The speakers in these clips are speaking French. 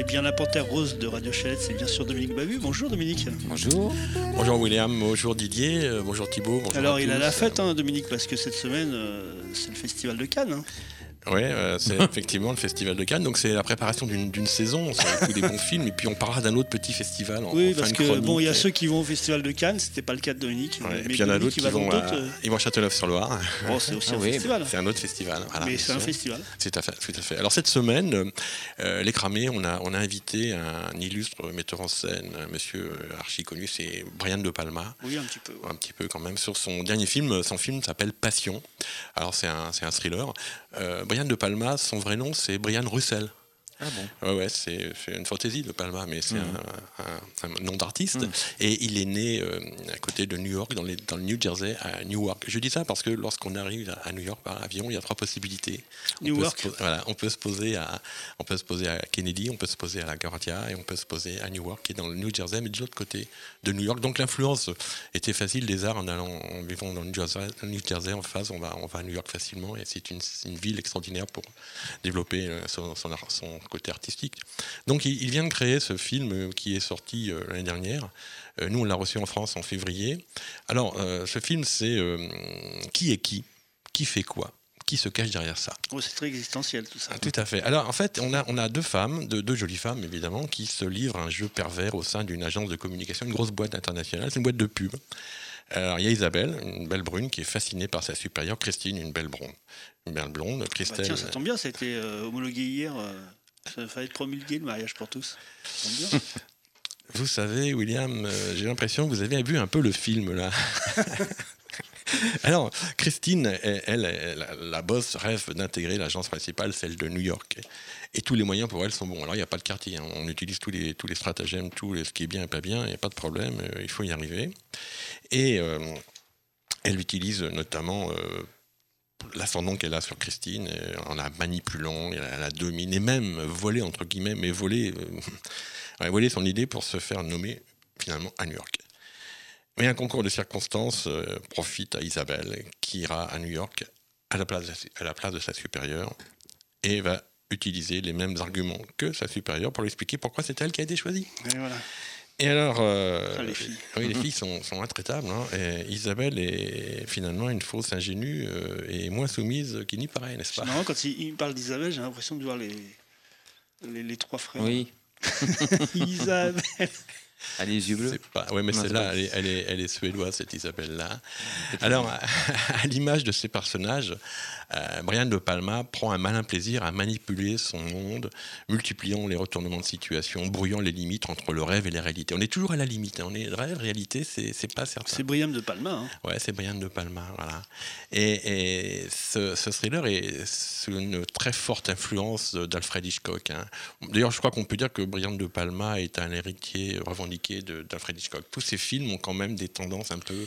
Eh bien, la panthère rose de Radio Chalette, c'est bien sûr Dominique Babu. Bonjour Dominique. Bonjour. Bonjour William, bonjour Didier, bonjour Thibaut. Bonjour. Alors, il a la fête, Dominique, parce que cette semaine, c'est le Festival de Cannes. Hein. Oui, c'est effectivement le Festival de Cannes, donc c'est la préparation d'une saison, c'est tous des bons films, et puis on parlera d'un autre petit festival. Oui, parce que bon, il y a ceux qui vont au Festival de Cannes, c'était pas le cas de Dominique. Ouais, et puis il y en a d'autres qui vont à Châteauneuf-sur-Loire. Bon, c'est aussi un festival. C'est un autre festival. Voilà, mais c'est un festival. Tout à fait. Alors cette semaine, Les Cramés, on a invité un illustre metteur en scène, un monsieur archi connu, c'est Brian De Palma. Oui, un petit peu. Ouais. Un petit peu quand même, sur son dernier film. Son film s'appelle Passion. Alors c'est un thriller. Brian De Palma, son vrai nom, c'est Brian Russell. Ah bon. Ouais, c'est une fantaisie de Palma, mais c'est un nom d'artiste. Et il est né à côté de New York, dans le New Jersey, à Newark. Je dis ça parce que lorsqu'on arrive à New York par avion, il y a 3 possibilités. On peut se poser à Kennedy, on peut se poser à LaGuardia et on peut se poser à Newark, qui est dans le New Jersey, mais de l'autre côté de New York. Donc l'influence était facile des arts en vivant dans le New Jersey en face, on va à New York facilement, et c'est une ville extraordinaire pour développer son côté artistique. Donc il vient de créer ce film qui est sorti l'année dernière. Nous, on l'a reçu en France en février. Alors, ce film, c'est qui est qui fait quoi, qui se cache derrière ça. Oh, c'est très existentiel tout ça. Tout à fait. Alors en fait, on a deux femmes, deux jolies femmes évidemment, qui se livrent un jeu pervers au sein d'une agence de communication, une grosse boîte internationale, c'est une boîte de pub. Alors il y a Isabelle, une belle brune, qui est fascinée par sa supérieure, Christine, une belle blonde. Christelle. Tiens, ça tombe bien, ça a été homologué hier. Ça va être promulgué, le mariage pour tous. Ça tombe bien. Vous savez, William, j'ai l'impression que vous avez vu un peu le film là. Alors, Christine, elle, la boss, rêve d'intégrer l'agence principale, celle de New York. Et tous les moyens pour elle sont bons. Alors, il n'y a pas de quartier. Hein. On utilise tous les stratagèmes, ce qui est bien et pas bien. Il n'y a pas de problème. Il faut y arriver. Et elle utilise notamment l'ascendant qu'elle a sur Christine en la manipulant, elle la domine, et même voler, entre guillemets, mais voler son idée pour se faire nommer finalement à New York. Mais un concours de circonstances profite à Isabelle, qui ira à New York à la place de sa supérieure et va utiliser les mêmes arguments que sa supérieure pour lui expliquer pourquoi c'est elle qui a été choisie. Et voilà. Et alors, les filles. Oui, les filles sont intraitables. Hein, et Isabelle est finalement une fausse ingénue et moins soumise qu'il n'y paraît, n'est-ce pas ? C'est marrant, quand il parle d'Isabelle, j'ai l'impression de voir les 3 frères. Oui. Isabelle. Elle a les yeux bleus. Oui, mais celle-là, elle est suédoise, cette Isabelle-là. Alors, à l'image de ces personnages, Brian De Palma prend un malin plaisir à manipuler son monde, multipliant les retournements de situation, brouillant les limites entre le rêve et la réalité. On est toujours à la limite. Hein. On est rêve, réalité, c'est pas certain. C'est Brian De Palma. Hein. Ouais, c'est Brian De Palma, voilà. Et ce thriller est sous une très forte influence d'Alfred Hitchcock. Hein. D'ailleurs, je crois qu'on peut dire que Brian De Palma est un héritier revendiqué d'Alfred Hitchcock. Tous ces films ont quand même des tendances un peu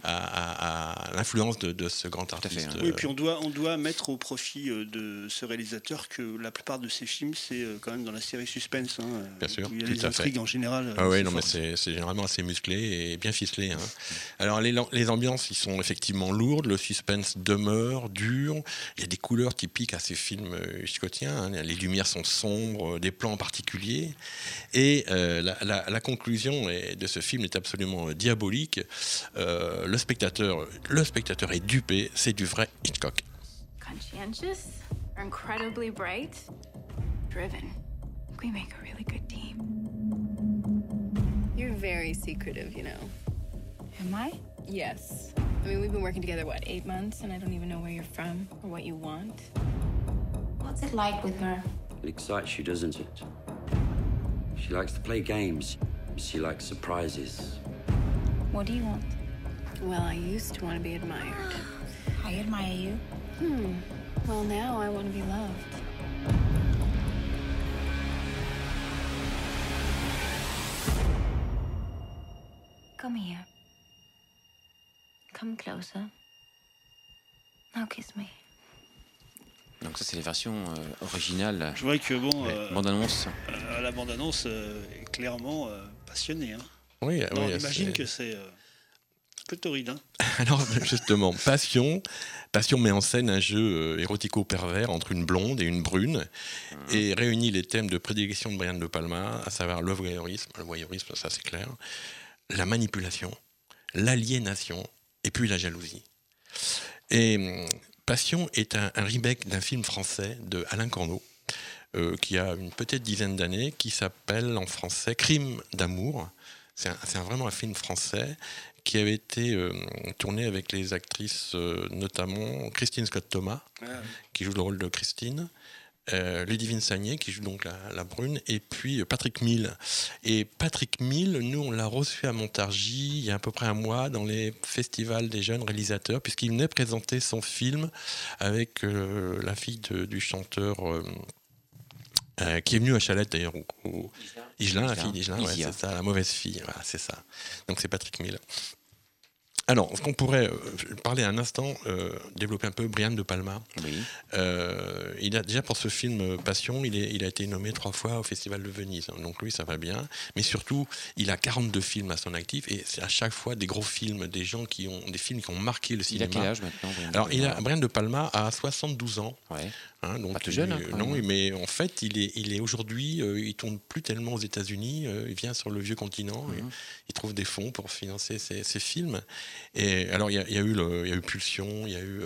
à l'influence de ce grand artiste. Oui, et puis on doit mettre au profit de ce réalisateur que la plupart de ses films, c'est quand même dans la série Suspense. Hein, bien sûr, où il y a les intrigues en général. Ah oui, non, mais c'est généralement assez musclé et bien ficelé. Hein. Alors les ambiances, ils sont effectivement lourdes, le suspense demeure, dur. Il y a des couleurs typiques à ces films hitchcockiens. Hein. Les lumières sont sombres, des plans en particulier. Et la conclusion de ce film est absolument diabolique. Le spectateur est dupé, c'est du vrai Hitchcock. Conscientious, incredibly bright, driven. We make a really good team. You're very secretive, you know. Am I? Yes. I mean, we've been working together, 8 months, and I don't even know where you're from or what you want. What's it like with her? It excites you, doesn't it? She likes to play games. She likes surprises. What do you want? Well, I used to want to be admired. I admire you. Well, now I want to be loved. Come here. Come closer. Now kiss me. Donc ça, c'est les versions originales. Je vois que bande-annonce. La bande-annonce est clairement passionnée. Hein. Oui, on imagine que c'est peu torride. Hein. Alors justement, Passion met en scène un jeu érotico-pervers entre une blonde et une brune et réunit les thèmes de prédilection de Brian De Palma, à savoir le voyeurisme, ça c'est clair, la manipulation, l'aliénation et puis la jalousie. Et Passion est un remake d'un film français de Alain Corneau qui a une petite dizaine d'années, qui s'appelle en français Crime d'amour. C'est vraiment un film français qui avait été tourné avec les actrices, notamment Christine Scott-Thomas, qui joue le rôle de Christine, Ludivine Sagné, qui joue donc la brune, et puis Patrick Mille. Et Patrick Mille, nous, on l'a reçu à Montargis il y a à peu près un mois dans les festivals des jeunes réalisateurs, puisqu'il venait présenter son film avec la fille du chanteur... qui est venue à Chalette d'ailleurs, Igelin, la fille d'Igelin, ouais, c'est ça, la mauvaise fille, voilà, c'est ça. Donc c'est Patrick Mille. Alors, ce qu'on pourrait parler un instant, développer un peu Brian De Palma. Oui. Il a déjà pour ce film Passion, il a été nommé 3 fois au Festival de Venise. Donc lui, ça va bien. Mais surtout, il a 42 films à son actif et c'est à chaque fois des gros films, des films qui ont marqué le cinéma. Il a quel âge maintenant, Brian De Palma a 72 ans. Ouais. Hein, donc pas tout jeune. Non, mais en fait, il est aujourd'hui, il tourne plus tellement aux États-Unis. Il vient sur le vieux continent. Il trouve des fonds pour financer ses films. Et alors, il y a eu Pulsion, il y a eu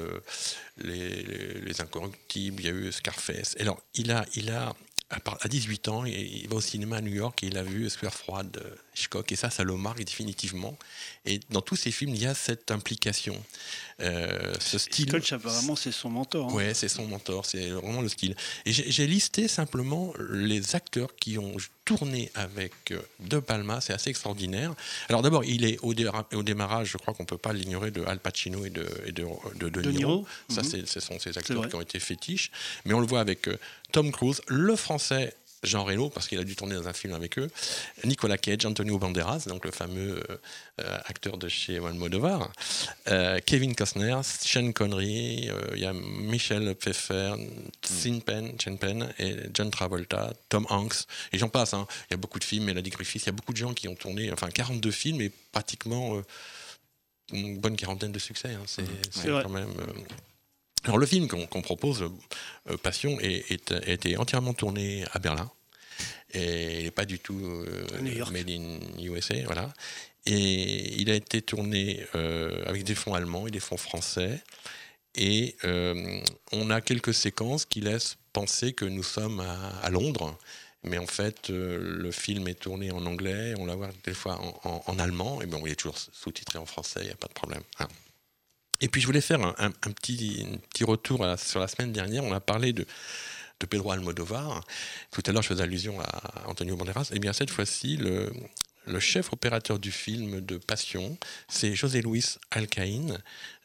les Incorruptibles, il y a eu Scarface. Et alors, il a à 18 ans, il va au cinéma à New York et il a vu Square Froide de Hitchcock. Et ça le marque définitivement. Et dans tous ces films, il y a cette implication. Ce style. Hitchcock, apparemment, c'est son mentor. Hein. Ouais, c'est son mentor, c'est vraiment le style. Et j'ai listé simplement les acteurs qui ont tourné avec De Palma, c'est assez extraordinaire. Alors d'abord, il est au démarrage, je crois qu'on ne peut pas l'ignorer, de Al Pacino et de Niro. Ça, ce sont ces acteurs qui ont été fétiches. Mais on le voit avec Tom Cruise, le français Jean Reno, parce qu'il a dû tourner dans un film avec eux, Nicolas Cage, Antonio Banderas, donc le fameux acteur de chez Almodovar, Kevin Costner, Sean Connery, il y a Michel Pfeiffer, Sean Penn et John Travolta, Tom Hanks, et j'en passe. Hein. Il y a beaucoup de films, Melody Griffith, il y a beaucoup de gens qui ont tourné, 42 films et pratiquement une bonne quarantaine de succès. Hein. C'est quand même... Alors le film qu'on propose, Passion, a été entièrement tourné à Berlin. Et il n'est pas du tout made in USA, voilà. Et il a été tourné avec des fonds allemands et des fonds français. Et on a quelques séquences qui laissent penser que nous sommes à Londres. Mais en fait, le film est tourné en anglais, on la voit des fois en allemand. Et bon, il est toujours sous-titré en français, il n'y a pas de problème. Hein. Et puis je voulais faire un petit retour sur la semaine dernière. On a parlé de Pedro Almodovar. Tout à l'heure, je faisais allusion à Antonio Banderas. Et bien cette fois-ci, le chef opérateur du film de Passion, c'est José Luis Alcaín,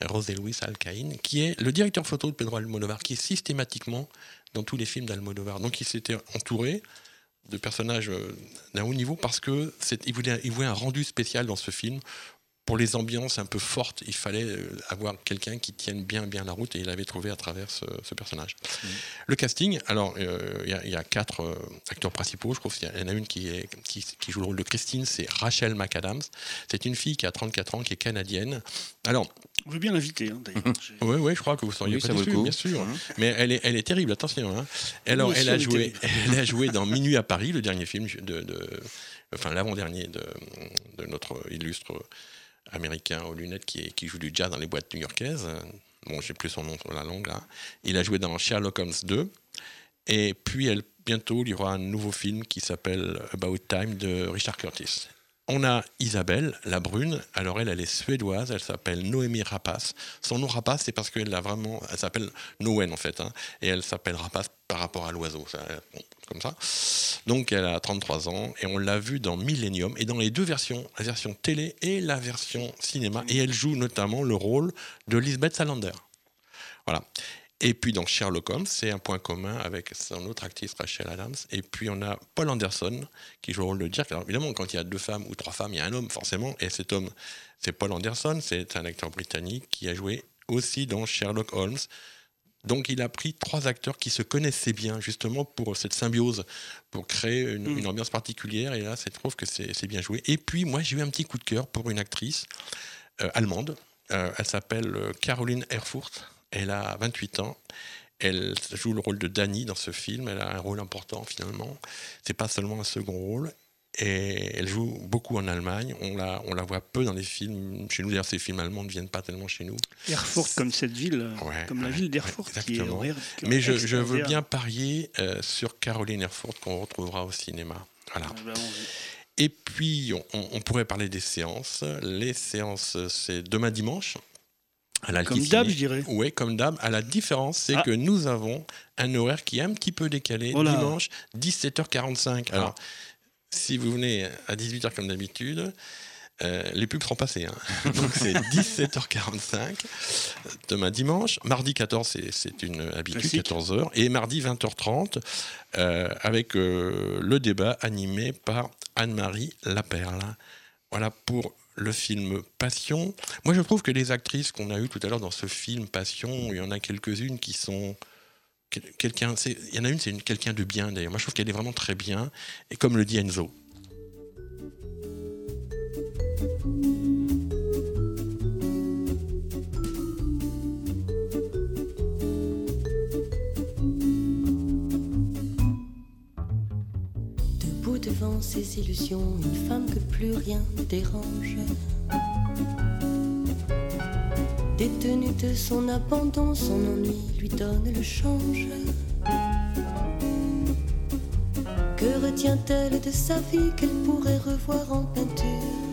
qui est le directeur photo de Pedro Almodovar, qui est systématiquement dans tous les films d'Almodovar. Donc il s'était entouré de personnages d'un haut niveau parce qu'il voulait un rendu spécial dans ce film. Pour les ambiances un peu fortes, il fallait avoir quelqu'un qui tienne bien la route et il l'avait trouvé à travers ce personnage. Le casting, alors il y a 4 acteurs principaux. Je trouve qu'il y en a une qui joue le rôle de Christine, c'est Rachel McAdams. C'est une fille qui a 34 ans, qui est canadienne. Alors, on veut bien l'inviter, hein, d'ailleurs. Oui, je crois que vous seriez pas déçus, bien sûr. Mais elle est terrible, attention. Hein. Alors, elle a joué dans Minuit à Paris, le dernier film l'avant-dernier de notre illustre américain aux lunettes qui joue du jazz dans les boîtes new-yorkaises. Bon, j'ai plus son nom sur la langue là. Il a joué dans Sherlock Holmes 2. Et puis bientôt, il y aura un nouveau film qui s'appelle About Time de Richard Curtis. On a Isabelle, la brune. Alors elle est suédoise. Elle s'appelle Noémie Rapace. Son nom Rapace, c'est parce qu'elle s'appelle Noen en fait. Hein, et elle s'appelle Rapace par rapport à l'oiseau. Comme ça. Donc elle a 33 ans et on l'a vue dans Millennium et dans les 2 versions, la version télé et la version cinéma. Et elle joue notamment le rôle de Lisbeth Salander. Voilà. Et puis dans Sherlock Holmes, c'est un point commun avec son autre actrice Rachel Adams. Et puis on a Paul Anderson qui joue le rôle de Dirk. Alors évidemment, quand il y a 2 femmes ou 3 femmes, il y a un homme forcément. Et cet homme, c'est Paul Anderson. C'est un acteur britannique qui a joué aussi dans Sherlock Holmes. Donc il a pris 3 acteurs qui se connaissaient bien justement pour cette symbiose, pour créer une ambiance particulière. Et là, je trouve que c'est bien joué. Et puis moi, j'ai eu un petit coup de cœur pour une actrice allemande. Elle s'appelle Caroline Erfurt. Elle a 28 ans. Elle joue le rôle de Dani dans ce film. Elle a un rôle important finalement. C'est pas seulement un second rôle. Et elle joue beaucoup en Allemagne. On la voit peu dans les films. Chez nous, d'ailleurs, ces films allemands ne viennent pas tellement chez nous. Erfurt, comme cette ville, comme la ville d'Erfurt. Exactement. Qui est mais je veux bien parier sur Caroline Erfurt qu'on retrouvera au cinéma. Voilà. Et puis, on pourrait parler des séances. Les séances, c'est demain dimanche. Comme d'hab, je dirais. Oui, comme d'hab. À la différence, c'est que nous avons un horaire qui est un petit peu décalé. Dimanche, 17h45. Alors, si vous venez à 18h comme d'habitude, les pubs seront passées. Donc c'est 17h45 demain dimanche. Mardi 14, c'est une habitude, classique. 14h. Et mardi 20h30, avec le débat animé par Anne-Marie Laperle. Voilà pour le film Passion. Moi, je trouve que les actrices qu'on a eues tout à l'heure dans ce film Passion, il y en a quelques-unes qui sont... il y en a une, c'est quelqu'un de bien d'ailleurs. Moi, je trouve qu'elle est vraiment très bien. Et comme le dit Enzo. Debout devant ses illusions, une femme que plus rien ne dérange. Détenue de son abandon, son ennui lui donne le change. Que retient-elle de sa vie qu'elle pourrait revoir en peinture?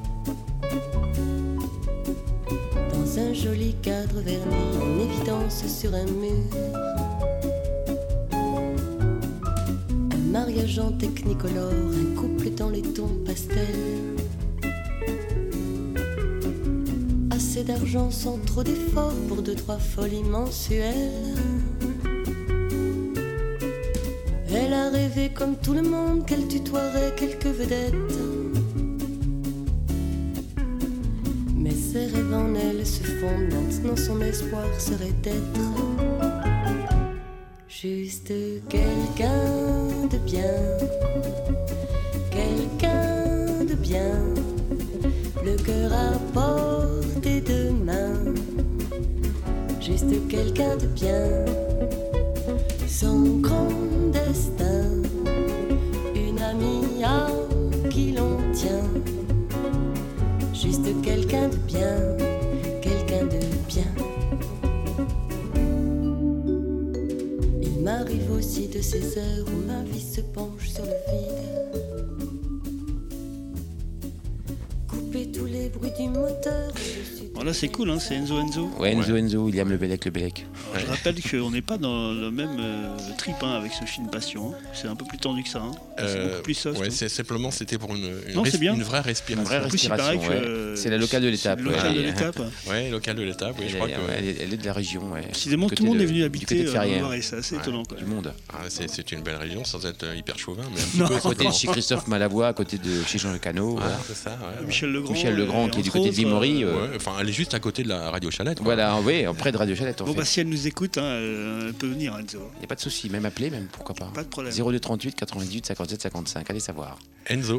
Dans un joli cadre verni, en évidence sur un mur. Un mariage en technicolore, un couple dans les tons pastels. Assez d'argent sans trop d'efforts pour 2-3 folies mensuelles. Elle a rêvé comme tout le monde qu'elle tutoierait quelques vedettes. Mais ses rêves en elle se fondent, maintenant son espoir serait d'être juste quelqu'un de bien. Quelqu'un de bien, le cœur à portée de main. Juste quelqu'un de bien, son grand destin, une amie à qui l'on tient. Juste quelqu'un de bien, quelqu'un de bien. Il m'arrive aussi de ces heures où ma vie se penche sur le vide. Couper tous les bruits du moteur. Voilà, c'est cool, hein, c'est Enzo. Ouais, Enzo, William Le Bellec. Ouais. Je rappelle qu'on n'est pas dans le même trip avec ce film Passion. Hein. C'est un peu plus tendu que ça. Hein. C'est beaucoup plus soft. Ouais, c'est simplement, c'était pour une vraie respiration. Une vraie respiration, c'est la locale de l'étape. Ouais, locale de l'étape, oui, je crois que... Elle est de la région, ouais. Décidément, tout le monde est venu habiter Loiret, c'est assez étonnant. Du monde. C'est une belle région, sans être hyper chauvin, mais un petit peu à côté de chez Christophe Malavoie, à côté de chez Jean Le Cano. C'est ça, Michel Legrand, qui est du côté de Vimory. Enfin, elle est juste à côté de la Radio Chalette. Voilà, oui, près de Radio Chalette. Bon, si elle nous écoute, elle peut venir, Enzo. Il n'y a pas de souci, même appeler, pourquoi pas. Pas de problème. 0238 98 57 55, allez savoir. Enzo.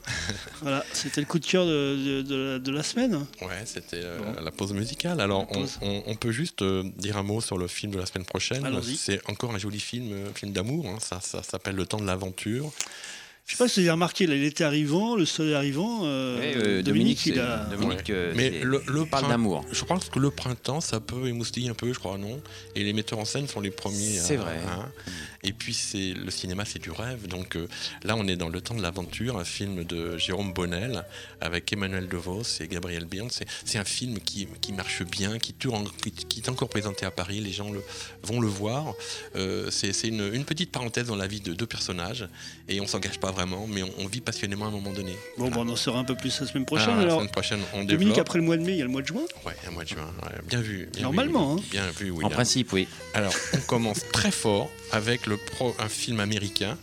Voilà, c'était le coup de cœur de la semaine. Ouais, c'était la pause musicale. Alors, on peut juste dire un mot sur le film de la semaine prochaine. Allons-y. C'est encore un joli film d'amour. Hein. Ça s'appelle Le temps de l'aventure. Je sais pas si vous avez remarqué, l'été arrivant, le soleil arrivant, Dominique, il a... Mais le parle d'amour. Je crois que le printemps, ça peut émoustiller un peu, je crois, non? Et les metteurs en scène sont les premiers. C'est vrai. Et puis, le cinéma, c'est du rêve. Donc là, on est dans Le temps de l'aventure, un film de Jérôme Bonnel, avec Emmanuel DeVos et Gabriel Byrne. C'est un film qui marche bien, qui est encore présenté à Paris. Les gens vont le voir. C'est une petite parenthèse dans la vie de deux personnages. Et on s'engage pas vraiment, mais on vit passionnément à un moment donné. Bon, on en saura un peu plus la semaine prochaine. La semaine prochaine, on développe. Dominique, après le mois de mai, il y a le mois de juin. Ouais, un mois de juin. Ouais, bien vu. Normalement. Bien vu, oui. En principe, oui. Alors, on commence très fort avec un film américain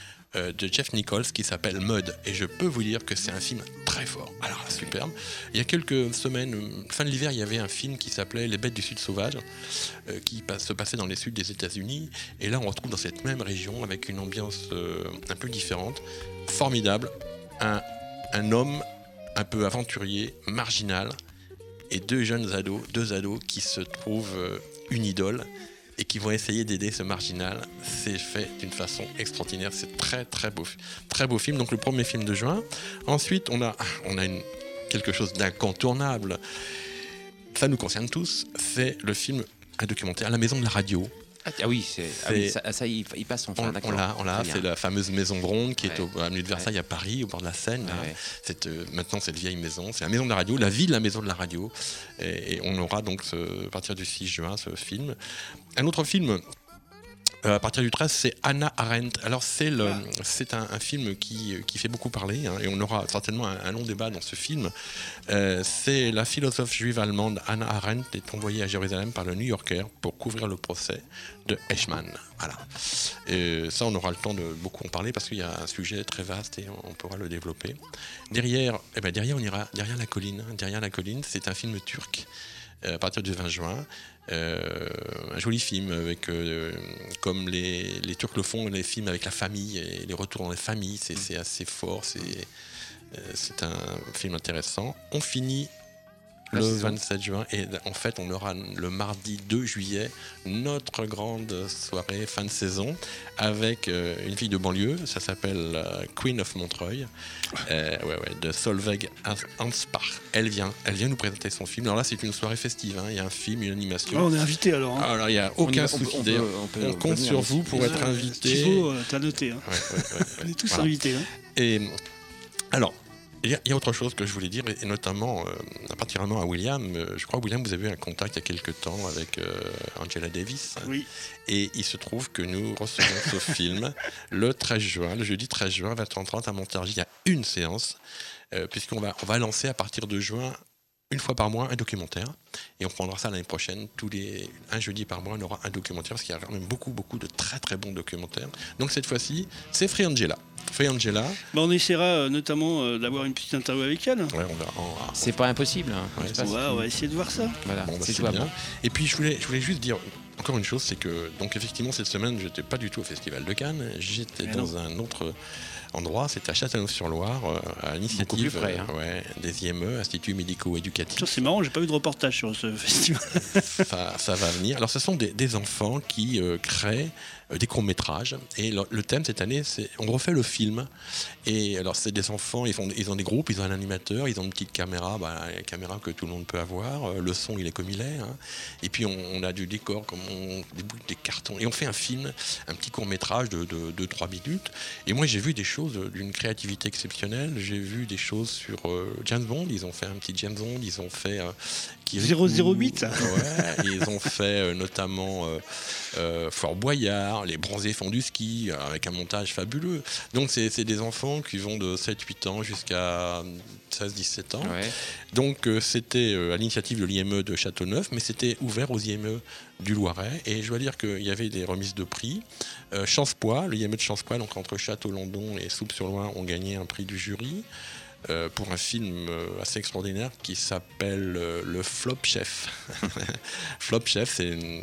de Jeff Nichols qui s'appelle Mud. Et je peux vous dire que c'est un film très fort. Alors, superbe. Il y a quelques semaines, fin de l'hiver, il y avait un film qui s'appelait Les Bêtes du Sud sauvage, qui se passait dans les suds des États-Unis. Et là, on retrouve dans cette même région, avec une ambiance un peu différente, formidable, un homme un peu aventurier, marginal, et deux ados qui se trouvent une idole et qui vont essayer d'aider ce marginal. C'est fait d'une façon extraordinaire. C'est très beau film. Donc le premier film de juin. Ensuite, on a quelque chose d'incontournable. Ça nous concerne tous. C'est le film, un documentaire, La Maison de la Radio. Ah oui, ça il passe enfin, d'accord. On l'a, c'est la fameuse maison de Ronde qui est au avenue de Versailles à Paris, au bord de la Seine. Maintenant, cette vieille maison, c'est la maison de la radio, la vie de la maison de la radio. Et on aura donc, à partir du 6 juin, ce film. Un autre film, à partir du 13, c'est Hannah Arendt. Alors, c'est un film qui fait beaucoup parler, hein, et on aura certainement un long débat dans ce film. C'est la philosophe juive allemande Hannah Arendt est envoyée à Jérusalem par le New Yorker pour couvrir le procès de Eichmann. Voilà. Et ça, on aura le temps de beaucoup en parler parce qu'il y a un sujet très vaste et on pourra le développer. Derrière, on ira derrière la colline. Derrière la colline, c'est un film turc à partir du 20 juin. Un joli film avec, comme les Turcs le font, les films avec la famille et les retours dans les familles, c'est assez fort, c'est un film intéressant. On finit le 27 juin et en fait on aura le mardi 2 juillet notre grande soirée fin de saison avec une fille de banlieue, ça s'appelle Queen of Montreuil, de Solveig Hansbach. Elle vient nous présenter son film. Alors là c'est une soirée festive, hein. Il y a un film, une animation. On est invité alors. Hein. Alors il n'y a aucun souci. On compte sur vous pour être invité. Thibaut, t'as noté. Hein. On est tous invités. Hein. Et alors. Il y a autre chose que je voulais dire, et notamment, particulièrement à William. Je crois, William, vous avez eu un contact il y a quelques temps avec Angela Davis. Oui. Et il se trouve que nous recevons ce film le jeudi 13 juin, 20h30 à Montargis. Il y a une séance, puisqu'on va lancer à partir de juin, une fois par mois, un documentaire. Et on prendra ça l'année prochaine. Un jeudi par mois, on aura un documentaire, parce qu'il y a quand même beaucoup de très très bons documentaires. Donc cette fois-ci, c'est Free Angela. On essaiera notamment d'avoir une petite interview avec elle. Ouais, on verra. C'est pas impossible. Hein. On va essayer de voir ça. Voilà, c'est bien. Et puis je voulais juste dire encore une chose, c'est que donc effectivement cette semaine, j'étais pas du tout au Festival de Cannes. J'étais dans un autre endroit, c'était à Châtellerault-sur-Loire, à l'initiative des IME, Instituts médico-éducatifs. C'est marrant, j'ai pas eu de reportage sur ce festival. ça va venir. Alors ce sont des enfants qui créent des courts-métrages, et le thème cette année, c'est on refait le film. Et alors c'est des enfants, ils ont des groupes, ils ont un animateur, ils ont une petite caméra, une caméra que tout le monde peut avoir, le son il est comme il est, hein. Et puis on a du décor, des cartons, et on fait un film, un petit court-métrage de 2-3 minutes. Et moi j'ai vu des choses d'une créativité exceptionnelle. J'ai vu des choses sur James Bond. Ils ont fait un petit James Bond. Ils ont fait 008. Ils ont fait notamment Fort Boyard, les bronzés font du ski, avec un montage fabuleux. Donc c'est des enfants qui vont de 7-8 ans jusqu'à 16-17 ans. Ouais. Donc c'était à l'initiative de l'IME de Châteauneuf, mais c'était ouvert aux IME du Loiret. Et je dois dire qu'il y avait des remises de prix. Chancepoix, le IME de Chancepoix, donc entre Château-Landon et Souppes-sur-Loire, ont gagné un prix du jury pour un film assez extraordinaire qui s'appelle Le Flop Chef. Flop Chef,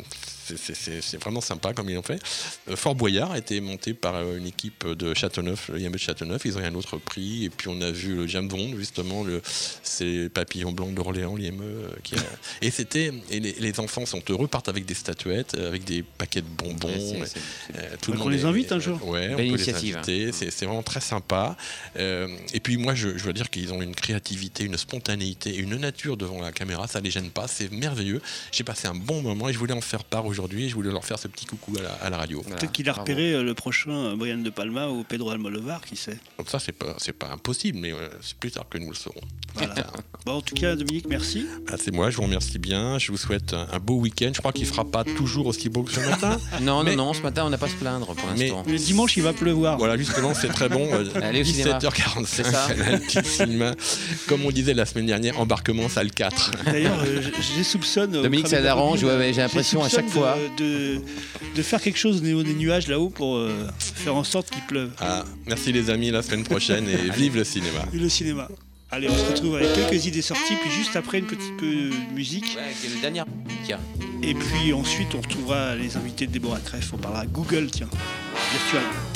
c'est vraiment sympa comme ils l'ont fait. Fort Boyard a été monté par une équipe de Châteauneuf, l'IME de Châteauneuf. Ils ont eu un autre prix. Et puis on a vu le James Bond, justement, c'est Papillon Blanc d'Orléans, l'IME. Et les enfants sont heureux, partent avec des statuettes, avec des paquets de bonbons. Tout le monde les invite un jour. Ouais, on peut les inviter. C'est vraiment très sympa. Et puis moi, je dois dire qu'ils ont une créativité, une spontanéité, une nature devant la caméra. Ça les gêne pas. C'est merveilleux. J'ai passé un bon moment et je voulais en faire part aujourd'hui, je voulais leur faire ce petit coucou à la radio. Peut-être qu'il a repéré le prochain Brian De Palma ou Pedro Almodovar, qui sait. Donc ça, c'est pas impossible, mais c'est plus tard que nous le saurons. Voilà. En tout cas, Dominique, merci. C'est moi, je vous remercie bien. Je vous souhaite un beau week-end. Je crois qu'il ne fera pas toujours aussi beau que ce matin. Non, ce matin, on n'a pas à se plaindre pour l'instant. Mais le dimanche, il va pleuvoir. Voilà, justement, c'est très bon. Allez au 17h45, c'est ça. Cinéma. Comme on disait la semaine dernière, embarquement salle 4. D'ailleurs, j'ai soupçonne. Dominique, ça l'arrange. J'ai l'impression à chaque fois. De faire quelque chose au niveau des nuages là-haut pour faire en sorte qu'il pleuve. Merci les amis, la semaine prochaine et vive le cinéma. Vive le cinéma. Allez, on se retrouve avec quelques idées sorties, puis juste après une petite peu de musique. Ouais, avec le dernier. Tiens. Et puis ensuite, on retrouvera les invités de Déborah Treff. On parlera Google, virtuellement.